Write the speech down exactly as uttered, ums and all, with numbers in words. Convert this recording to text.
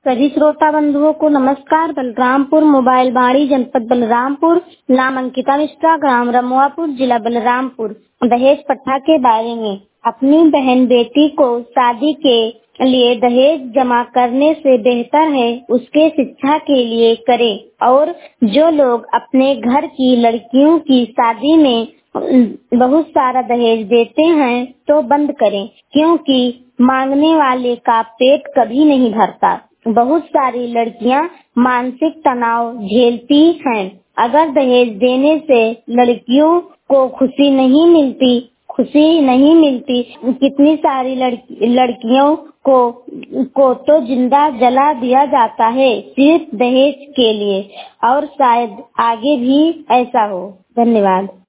सभी श्रोता बंधुओं को नमस्कार। बलरामपुर मोबाइल बाड़ी जनपद बलरामपुर, नाम अंकिता मिश्रा, ग्राम रमुआपुर, जिला बलरामपुर। दहेज प्रथा के बारे में, अपनी बहन बेटी को शादी के लिए दहेज जमा करने से बेहतर है उसके शिक्षा के लिए करें, और जो लोग अपने घर की लड़कियों की शादी में बहुत सारा दहेज देते हैं तो बंद करें, क्योंकि मांगने वाले का पेट कभी नहीं भरता। बहुत सारी लड़कियां मानसिक तनाव झेलती हैं। अगर दहेज देने से लड़कियों को खुशी नहीं मिलती खुशी नहीं मिलती कितनी सारी लड़की लड़कियों को को तो जिंदा जला दिया जाता है सिर्फ दहेज के लिए, और शायद आगे भी ऐसा हो। धन्यवाद।